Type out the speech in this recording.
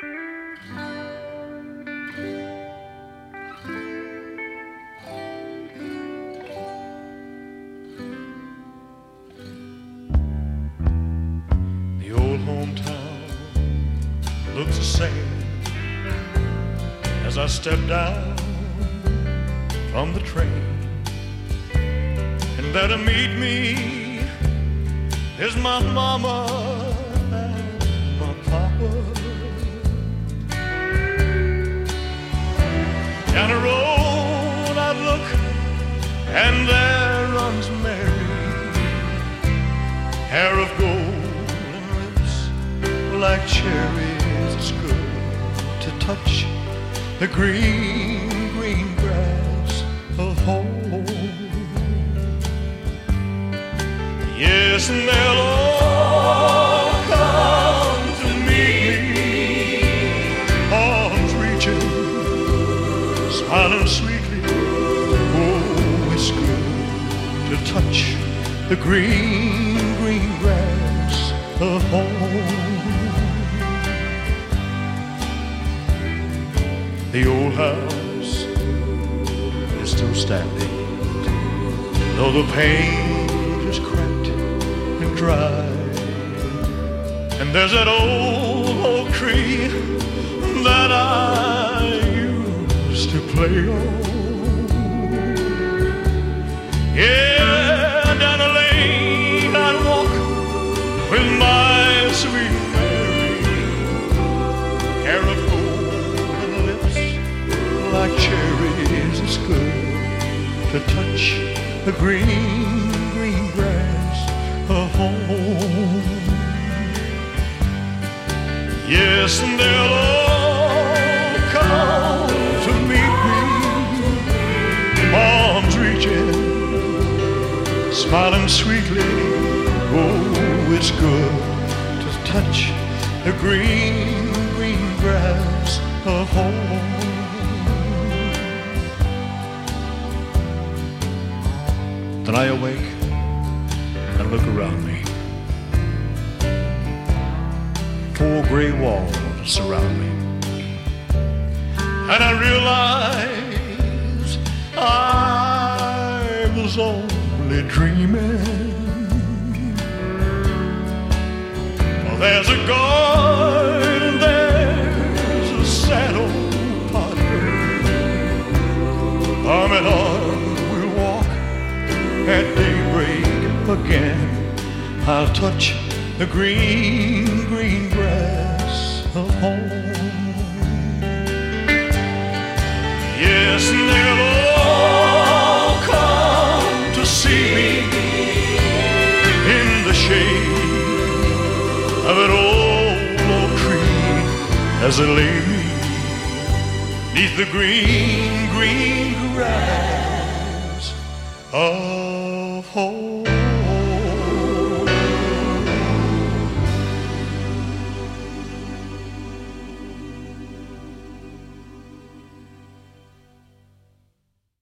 The old hometown looks the same as I step down from the train. And there to meet me is my mama and my papa. Down the road I look, and there runs Mary, hair of gold and lips like cherries. It's good to touch the green, green grass of home. Yes, and they'll all come to meet me, arms reaching, smiling sweetly. Oh, it's good to touch the green, green grass of home. The old house is still standing, though the paint is cracked and dry. And there's that old oak tree that I used to play on. Yeah, down the lane I'd walk with my sweet Mary, hair of gold and lips like cherries. It's good to touch the green, green grass of home. Yes, and they'll all come to meet me, arms reaching, smiling sweetly. Oh, it's good to touch the green, green grass of home. Then I awake and look around me. 4 gray walls surround me, and I realize I was only dreaming. Well, there's a guard and there's a sad old partner. Arm in arm we'll walk at daybreak again. I'll touch the green, green grass of home. Yes, and they'll all come to see me in the shade of an old oak tree as they lay me 'neath the green, green grass of home.